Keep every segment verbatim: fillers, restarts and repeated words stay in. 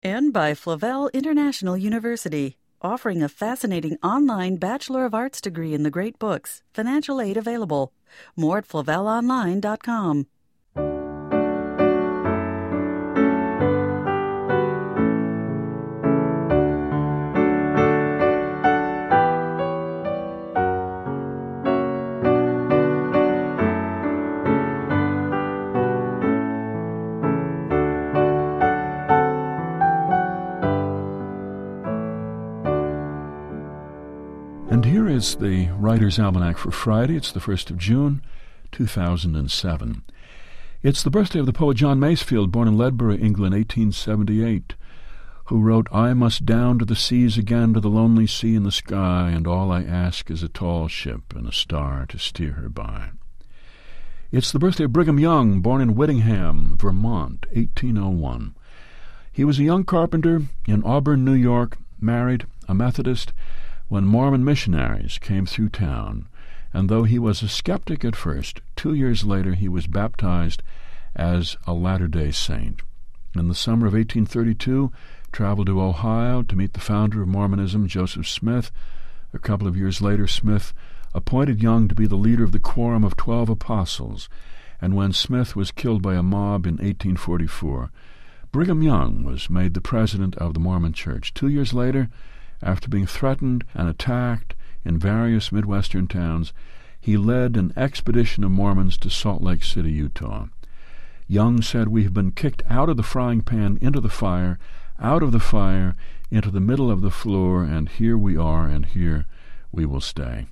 And by Flavel International University, offering a fascinating online Bachelor of Arts degree in the great books. Financial aid available. More at flavel online dot com. And here is the Writer's Almanac for Friday. It's the first of June, two thousand seven. It's the birthday of the poet John Masefield, born in Ledbury, England, eighteen seventy-eight, who wrote, "I must down to the seas again, to the lonely sea in the sky, and all I ask is a tall ship and a star to steer her by." It's the birthday of Brigham Young, born in Whittingham, Vermont, eighteen oh one. He was a young carpenter in Auburn, New York, married, a Methodist, when Mormon missionaries came through town, and though he was a skeptic at first, two years later he was baptized as a Latter-day Saint. In the summer of eighteen thirty-two, traveled to Ohio to meet the founder of Mormonism, Joseph Smith. A couple of years later, Smith appointed Young to be the leader of the Quorum of Twelve Apostles, and when Smith was killed by a mob in eighteen forty-four, Brigham Young was made the president of the Mormon Church. Two years later, after being threatened and attacked in various Midwestern towns, he led an expedition of Mormons to Salt Lake City, Utah. Young said, "We have been kicked out of the frying pan into the fire, out of the fire into the middle of the floor, and here we are, and here we will stay."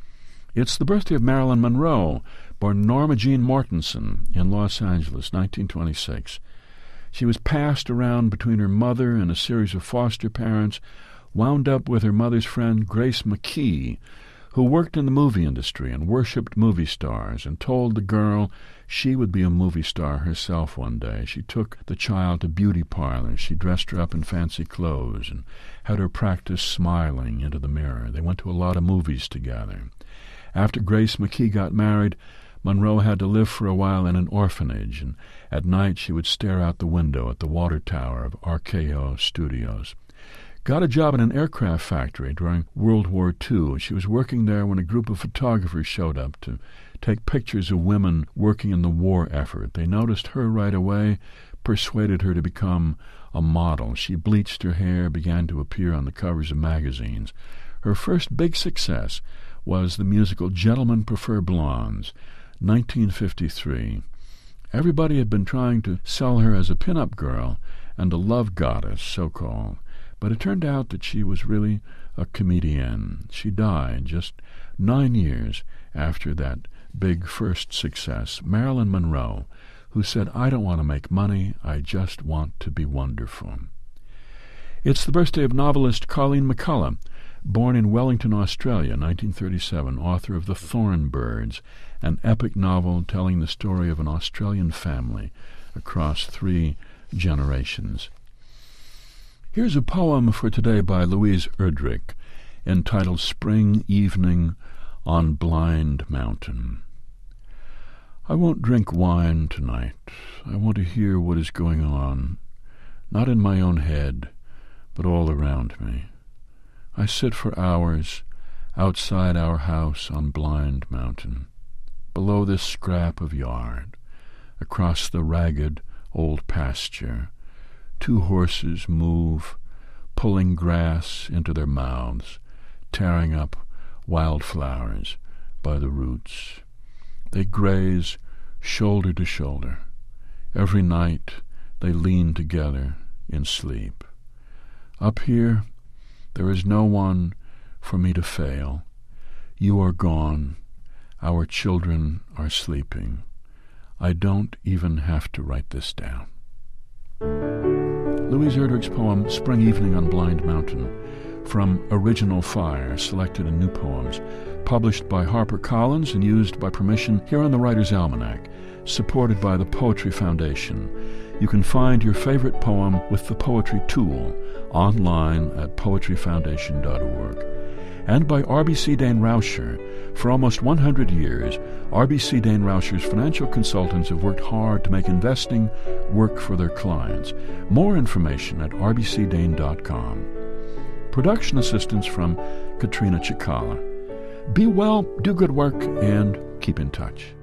It's the birthday of Marilyn Monroe, born Norma Jean Mortensen in Los Angeles, nineteen twenty-six. She was passed around between her mother and a series of foster parents, wound up with her mother's friend Grace McKee, who worked in the movie industry and worshipped movie stars and told the girl she would be a movie star herself one day. She took the child to beauty parlors. She dressed her up in fancy clothes and had her practice smiling into the mirror. They went to a lot of movies together. After Grace McKee got married, Monroe had to live for a while in an orphanage, and at night she would stare out the window at the water tower of R K O Studios. Got a job in an aircraft factory during World War Two. She was working there when a group of photographers showed up to take pictures of women working in the war effort. They noticed her right away, persuaded her to become a model. She bleached her hair, began to appear on the covers of magazines. Her first big success was the musical Gentlemen Prefer Blondes, nineteen fifty-three. Everybody had been trying to sell her as a pin-up girl and a love goddess, so-called. But it turned out that she was really a comedienne. She died just nine years after that big first success. Marilyn Monroe, who said, "I don't want to make money, I just want to be wonderful." It's the birthday of novelist Colleen McCullough, born in Wellington, Australia, nineteen thirty-seven, author of The Thorn Birds, an epic novel telling the story of an Australian family across three generations. Here's a poem for today by Louise Erdrich, entitled Spring Evening on Blind Mountain. I won't drink wine tonight. I want to hear what is going on, not in my own head, but all around me. I sit for hours outside our house on Blind Mountain, below this scrap of yard, across the ragged old pasture. Two horses move, pulling grass into their mouths, tearing up wildflowers by the roots. They graze shoulder to shoulder. Every night they lean together in sleep. Up here, there is no one for me to fail. You are gone. Our children are sleeping. I don't even have to write this down. Louise Erdrich's poem, Spring Evening on Blind Mountain, from Original Fire, selected in New Poems, published by HarperCollins and used by permission here on the Writer's Almanac, supported by the Poetry Foundation. You can find your favorite poem with the Poetry Tool online at poetry foundation dot org. and by R B C Dane Rauscher. For almost one hundred years, R B C Dane Rauscher's financial consultants have worked hard to make investing work for their clients. More information at r b c dane dot com. Production assistance from Katrina Chikala. Be well, do good work, and keep in touch.